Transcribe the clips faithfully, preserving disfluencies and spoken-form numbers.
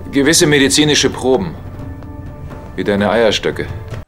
Gewisse medizinische Proben. Wie deine Eierstöcke.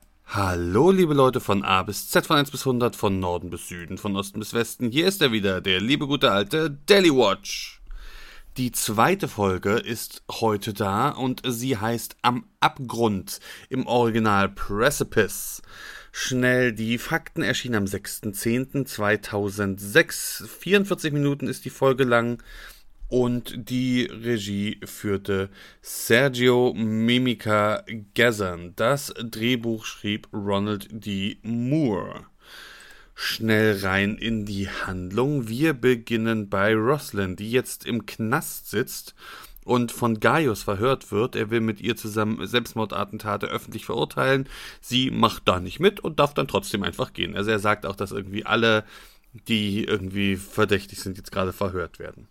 Hallo liebe Leute von A bis Z, von eins bis hundert, von Norden bis Süden, von Osten bis Westen. Hier ist er wieder, der liebe gute alte Daily Watch. Die zweite Folge ist heute da und sie heißt Am Abgrund, im Original Precipice. Schnell, die Fakten erschienen am sechster zehnter zweitausendsechs. vierundvierzig Minuten ist die Folge lang und die Regie führte Sergio Mimica Gazan. Das Drehbuch schrieb Ronald D. Moore. Schnell rein in die Handlung. Wir beginnen bei Roslyn, die jetzt im Knast sitzt und von Gaius verhört wird. Er will mit ihr zusammen Selbstmordattentate öffentlich verurteilen. Sie macht da nicht mit und darf dann trotzdem einfach gehen. Also er sagt auch, dass irgendwie alle, die irgendwie verdächtig sind, jetzt gerade verhört werden.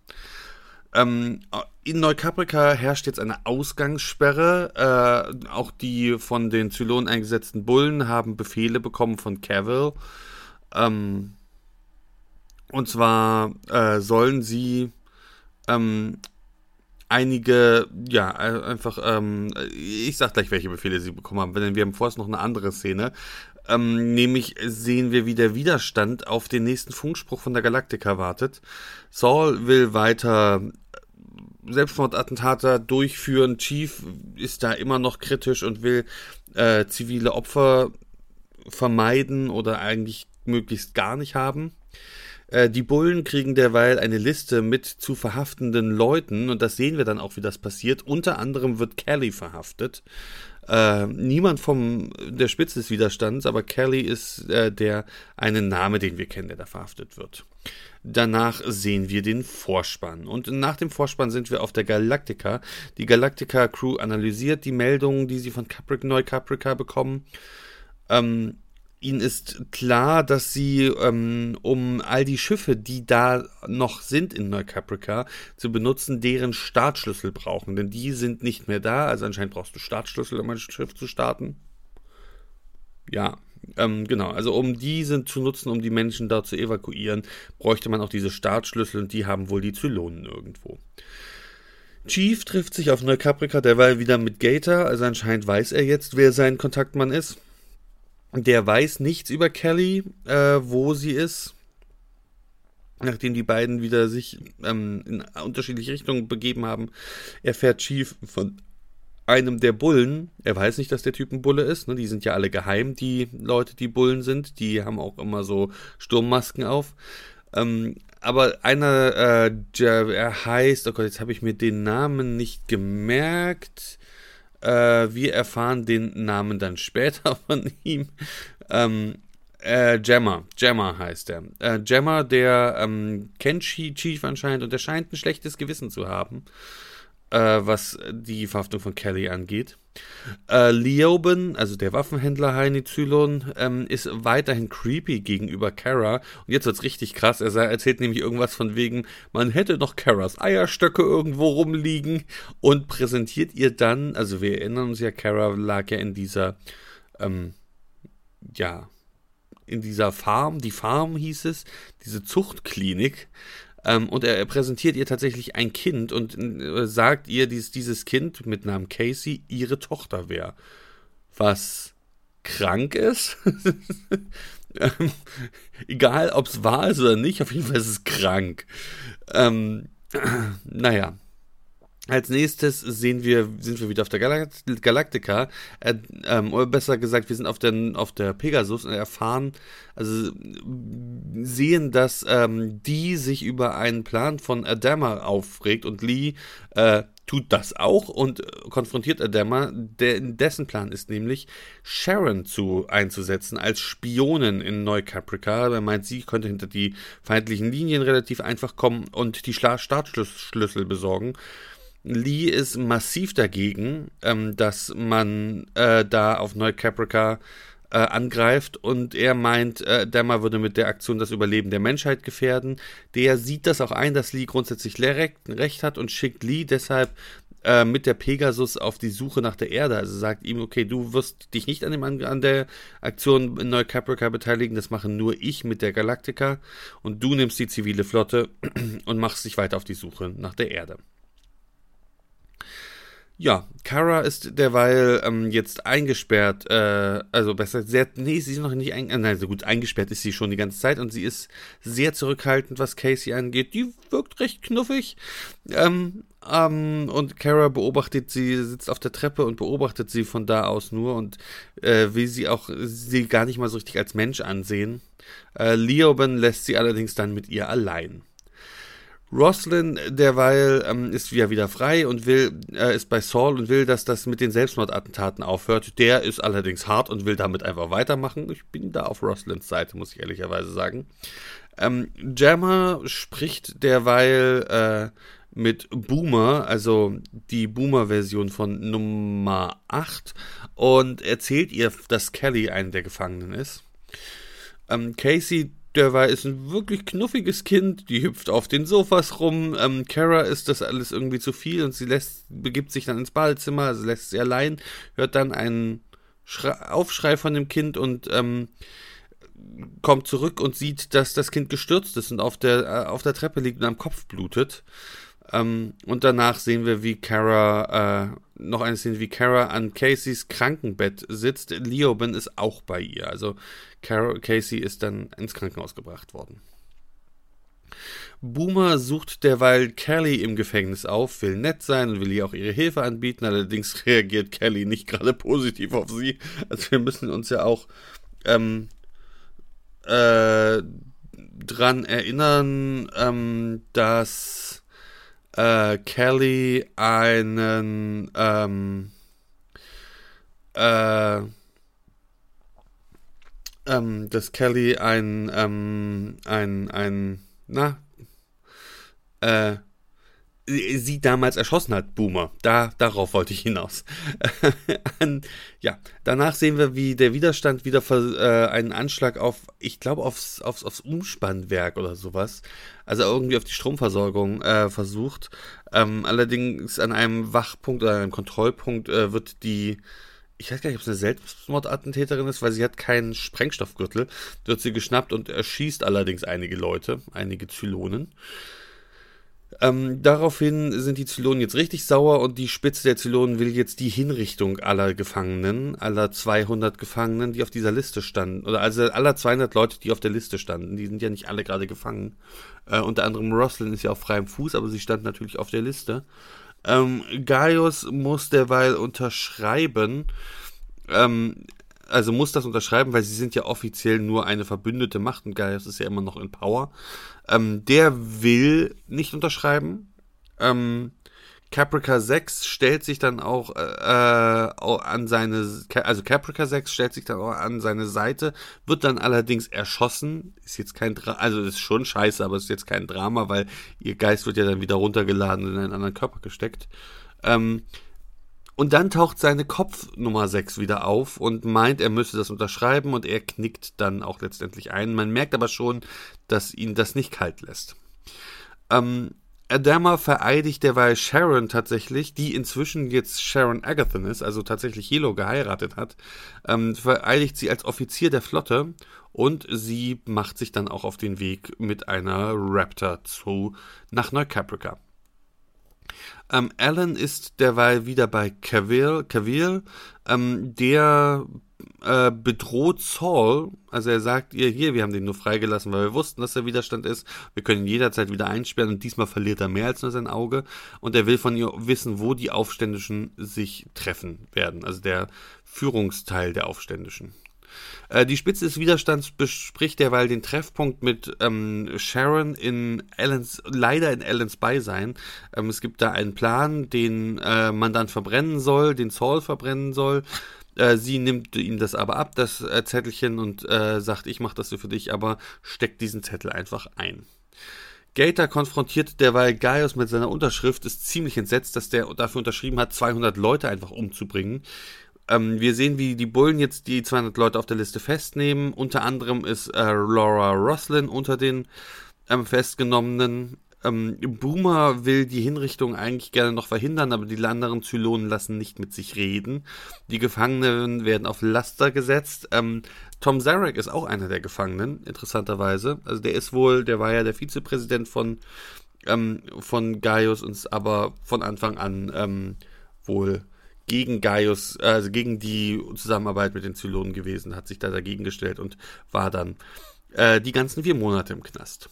Ähm, in Neucaprica herrscht jetzt eine Ausgangssperre. Äh, auch die von den Zylonen eingesetzten Bullen haben Befehle bekommen von Cavill. Ähm, und zwar äh, sollen sie ähm, einige, ja, einfach, ähm, ich sag gleich, welche Befehle sie bekommen haben, denn wir haben vorerst noch eine andere Szene. Ähm, nämlich sehen wir, wie der Widerstand auf den nächsten Funkspruch von der Galactica wartet. Saul will weiter Selbstmordattentate durchführen. Chief ist da immer noch kritisch und will äh, zivile Opfer vermeiden oder eigentlich möglichst gar nicht haben. Äh, die Bullen kriegen derweil eine Liste mit zu verhaftenden Leuten und das sehen wir dann auch, wie das passiert. Unter anderem wird Kelly verhaftet. Äh, niemand von der Spitze des Widerstands, aber Kelly ist äh, der eine Name, den wir kennen, der da verhaftet wird. Danach sehen wir den Vorspann. Und nach dem Vorspann sind wir auf der Galactica. Die Galactica-Crew analysiert die Meldungen, die sie von Capri- Neucaprica bekommen. Ähm, ihnen ist klar, dass sie, ähm, um all die Schiffe, die da noch sind in Neucaprica, zu benutzen, deren Startschlüssel brauchen. Denn die sind nicht mehr da. Also anscheinend brauchst du Startschlüssel, um ein Schiff zu starten. Ja, ähm, genau. Also um diese zu nutzen, um die Menschen dort zu evakuieren, bräuchte man auch diese Startschlüssel und die haben wohl die Zylonen irgendwo. Chief trifft sich auf Neucaprica derweil wieder mit Gator. Also anscheinend weiß er jetzt, wer sein Kontaktmann ist. Der weiß nichts über Kelly, äh, wo sie ist, nachdem die beiden wieder sich ähm, in unterschiedliche Richtungen begeben haben. Erfährt Chief von einem der Bullen. Er weiß nicht, dass der Typ ein Bulle ist. Ne? Die sind ja alle geheim, die Leute, die Bullen sind. Die haben auch immer so Sturmmasken auf. Ähm, aber einer, äh, der, er heißt, oh Gott, jetzt habe ich mir den Namen nicht gemerkt. Äh, wir erfahren den Namen dann später von ihm. Ähm, äh, Gemma. Gemma heißt er. Äh, Gemma, der ähm, kennt Chief anscheinend und der scheint ein schlechtes Gewissen zu haben, äh, was die Verhaftung von Kelly angeht. Äh, Leoben, also der Waffenhändler Heini Zylon, ähm, ist weiterhin creepy gegenüber Kara. Und jetzt wird's richtig krass. Er erzählt nämlich irgendwas von wegen, man hätte noch Karas Eierstöcke irgendwo rumliegen und präsentiert ihr dann, also wir erinnern uns ja, Kara lag ja in dieser, ähm, ja, in dieser Farm, die Farm hieß es, diese Zuchtklinik. Ähm, und er, er präsentiert ihr tatsächlich ein Kind und äh, sagt ihr, dies, dieses Kind mit Namen Casey ihre Tochter wäre. Was krank ist. ähm, egal, ob es wahr ist oder nicht, auf jeden Fall ist es krank. Ähm, naja. Als nächstes sehen wir, sind wir wieder auf der Galact- Galactica, äh, ähm, oder besser gesagt, wir sind auf der, auf der Pegasus und erfahren, also sehen, dass ähm, die sich über einen Plan von Adama aufregt und Lee äh, tut das auch und konfrontiert Adama, der, dessen Plan ist nämlich, Sharon zu einzusetzen als Spionin in Neucaprica. Er meint, sie könnte hinter die feindlichen Linien relativ einfach kommen und die Schla- Startschlüssel besorgen. Lee ist massiv dagegen, ähm, dass man äh, da auf Neucaprica äh, angreift und er meint, äh, Dama würde mit der Aktion das Überleben der Menschheit gefährden. Der sieht das auch ein, dass Lee grundsätzlich recht, recht hat und schickt Lee deshalb äh, mit der Pegasus auf die Suche nach der Erde. Also sagt ihm, okay, du wirst dich nicht an, dem, an der Aktion in Neucaprica beteiligen, das mache nur ich mit der Galactica und du nimmst die zivile Flotte und machst dich weiter auf die Suche nach der Erde. Ja, Kara ist derweil ähm, jetzt eingesperrt, äh, also besser, sehr, nee, sie ist noch nicht eingesperrt, nein, so gut, eingesperrt ist sie schon die ganze Zeit und sie ist sehr zurückhaltend, was Casey angeht. Die wirkt recht knuffig, ähm, ähm, und Kara beobachtet sie, sitzt auf der Treppe und beobachtet sie von da aus nur und äh, will sie auch, sie gar nicht mal so richtig als Mensch ansehen. Äh, Leoben lässt sie allerdings dann mit ihr allein. Roslin derweil ähm, ist ja wieder frei und will, äh, ist bei Saul und will, dass das mit den Selbstmordattentaten aufhört. Der ist allerdings hart und will damit einfach weitermachen. Ich bin da auf Roslins Seite, muss ich ehrlicherweise sagen. Ähm, Jammer spricht derweil äh, mit Boomer, also die Boomer-Version von Nummer acht, und erzählt ihr, dass Kelly einer der Gefangenen ist. Ähm, Casey derweil ist ein wirklich knuffiges Kind, die hüpft auf den Sofas rum. Ähm, Kara ist das alles irgendwie zu viel und sie lässt, begibt sich dann ins Badezimmer, also lässt sie allein, hört dann einen Schrei, Aufschrei von dem Kind und ähm, kommt zurück und sieht, dass das Kind gestürzt ist und auf der, äh, auf der Treppe liegt und am Kopf blutet. Ähm, und danach sehen wir, wie Kara, äh, noch eine Szene, wie Kara an Caseys Krankenbett sitzt. Leoben ist auch bei ihr. Also Kara, Casey ist dann ins Krankenhaus gebracht worden. Boomer sucht derweil Kelly im Gefängnis auf, will nett sein und will ihr auch ihre Hilfe anbieten. Allerdings reagiert Kelly nicht gerade positiv auf sie. Also wir müssen uns ja auch ähm, äh, dran erinnern, ähm, dass Äh, Kelly einen ähm, äh, ähm, dass Kelly ein ähm, ein ein na äh, sie damals erschossen hat, Boomer. Da, darauf wollte ich hinaus. Ja, danach sehen wir, wie der Widerstand wieder äh, einen Anschlag auf, ich glaube, aufs, aufs, aufs Umspannwerk oder sowas, also irgendwie auf die Stromversorgung äh, versucht. Ähm, allerdings an einem Wachpunkt oder einem Kontrollpunkt äh, wird die, ich weiß gar nicht, ob es eine Selbstmordattentäterin ist, weil sie hat keinen Sprengstoffgürtel, wird sie geschnappt und erschießt allerdings einige Leute, einige Zylonen. Ähm, daraufhin sind die Zylonen jetzt richtig sauer und die Spitze der Zylonen will jetzt die Hinrichtung aller Gefangenen, aller zweihundert Gefangenen, die auf dieser Liste standen, oder also aller zweihundert Leute, die auf der Liste standen, die sind ja nicht alle gerade gefangen. Äh, unter anderem Roslin ist ja auf freiem Fuß, aber sie stand natürlich auf der Liste. Ähm, Gaius muss derweil unterschreiben, ähm, also muss das unterschreiben, weil sie sind ja offiziell nur eine verbündete Macht und Gaius ist ja immer noch in Power. Ähm, der will nicht unterschreiben. Ähm, Caprica sechs stellt sich dann auch äh, an seine, also Caprica sechs stellt sich dann auch an seine Seite, wird dann allerdings erschossen. Ist jetzt kein Drama, also ist schon scheiße, aber ist jetzt kein Drama, weil ihr Geist wird ja dann wieder runtergeladen und in einen anderen Körper gesteckt. Ähm, Und dann taucht seine Kopfnummer sechs wieder auf und meint, er müsse das unterschreiben und er knickt dann auch letztendlich ein. Man merkt aber schon, dass ihn das nicht kalt lässt. Ähm, Adama vereidigt derweil Sharon tatsächlich, die inzwischen jetzt Sharon Agathon ist, also tatsächlich Helo geheiratet hat, ähm, vereidigt sie als Offizier der Flotte und sie macht sich dann auch auf den Weg mit einer Raptor zu nach Neu-Caprica. Ähm, Alan ist derweil wieder bei Cavill, Cavill ähm, der äh, bedroht Saul, also er sagt ihr, hier, wir haben den nur freigelassen, weil wir wussten, dass er Widerstand ist, wir können ihn jederzeit wieder einsperren und diesmal verliert er mehr als nur sein Auge und er will von ihr wissen, wo die Aufständischen sich treffen werden, also der Führungsteil der Aufständischen. Äh, die Spitze des Widerstands bespricht derweil den Treffpunkt mit ähm, Sharon in Allens, leider in Allens Beisein. Ähm, es gibt da einen Plan, den äh, man dann verbrennen soll, den Saul verbrennen soll. Äh, sie nimmt ihm das aber ab, das äh, Zettelchen, und äh, sagt, ich mach das so für dich, aber steckt diesen Zettel einfach ein. Gator konfrontiert derweil Gaius mit seiner Unterschrift, ist ziemlich entsetzt, dass der dafür unterschrieben hat, zweihundert Leute einfach umzubringen. Ähm, wir sehen, wie die Bullen jetzt die zweihundert Leute auf der Liste festnehmen. Unter anderem ist äh, Laura Roslin unter den ähm, Festgenommenen. Ähm, Boomer will die Hinrichtung eigentlich gerne noch verhindern, aber die anderen Zylonen lassen nicht mit sich reden. Die Gefangenen werden auf Laster gesetzt. Ähm, Tom Zarek ist auch einer der Gefangenen, interessanterweise. Also der ist wohl, der war ja der Vizepräsident von, ähm, von Gaius und ist aber von Anfang an ähm, wohl gegen Gaius, also gegen die Zusammenarbeit mit den Zylonen gewesen, hat sich da dagegen gestellt und war dann äh, die ganzen vier Monate im Knast.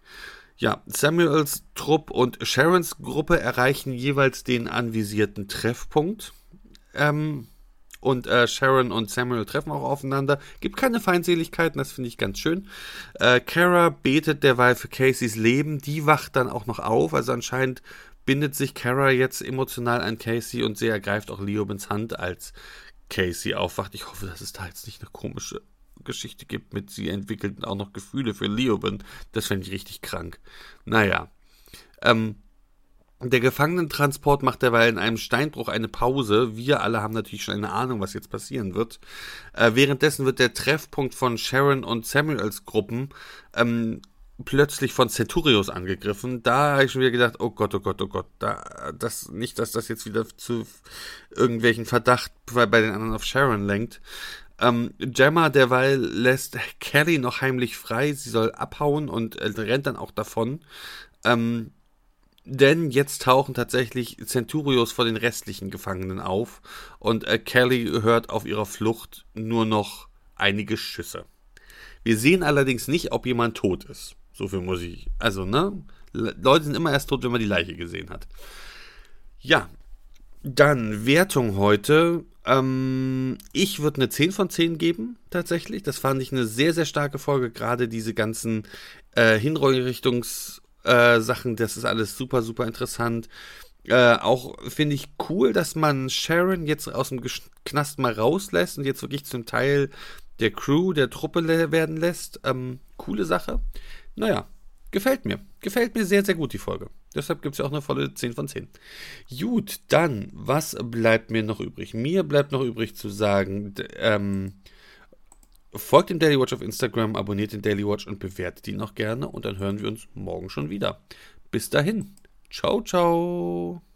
Ja, Samuels Trupp und Sharons Gruppe erreichen jeweils den anvisierten Treffpunkt. Ähm, und äh, Sharon und Samuel treffen auch aufeinander. Gibt keine Feindseligkeiten, das finde ich ganz schön. Äh, Kara betet derweil für Caseys Leben. Die wacht dann auch noch auf. Also anscheinend bindet sich Kara jetzt emotional an Casey und sie ergreift auch Leobins Hand, als Casey aufwacht. Ich hoffe, dass es da jetzt nicht eine komische Geschichte gibt mit, sie entwickelten auch noch Gefühle für Leoben. Das fände ich richtig krank. Naja. Ähm, der Gefangenentransport macht derweil in einem Steinbruch eine Pause. Wir alle haben natürlich schon eine Ahnung, was jetzt passieren wird. Äh, währenddessen wird der Treffpunkt von Sharon und Samuels Gruppen ähm, plötzlich von Centurios angegriffen. Da habe ich schon wieder gedacht, oh Gott, oh Gott, oh Gott, da, das, nicht, dass das jetzt wieder zu irgendwelchen Verdacht bei, bei den anderen auf Sharon lenkt. Ähm, Gemma derweil lässt Kelly noch heimlich frei, sie soll abhauen und äh, rennt dann auch davon. Ähm, denn jetzt tauchen tatsächlich Centurios vor den restlichen Gefangenen auf und äh, Kelly hört auf ihrer Flucht nur noch einige Schüsse. Wir sehen allerdings nicht, ob jemand tot ist. So viel muss ich, also ne, Leute sind immer erst tot, wenn man die Leiche gesehen hat. Ja, dann Wertung heute. Ähm, ich würde eine zehn von zehn geben, tatsächlich. Das fand ich eine sehr, sehr starke Folge. Gerade diese ganzen äh, Hinrichtungssachen, äh, das ist alles super, super interessant. Äh, auch finde ich cool, dass man Sharon jetzt aus dem Knast mal rauslässt und jetzt wirklich zum Teil der Crew, der Truppe le- werden lässt. Ähm, coole Sache. Naja, gefällt mir. Gefällt mir sehr, sehr gut, die Folge. Deshalb gibt es ja auch eine volle zehn von zehn. Gut, dann, was bleibt mir noch übrig? Mir bleibt noch übrig zu sagen, d- ähm, folgt dem Daily Watch auf Instagram, abonniert den Daily Watch und bewertet ihn auch gerne. Und dann hören wir uns morgen schon wieder. Bis dahin. Ciao, ciao.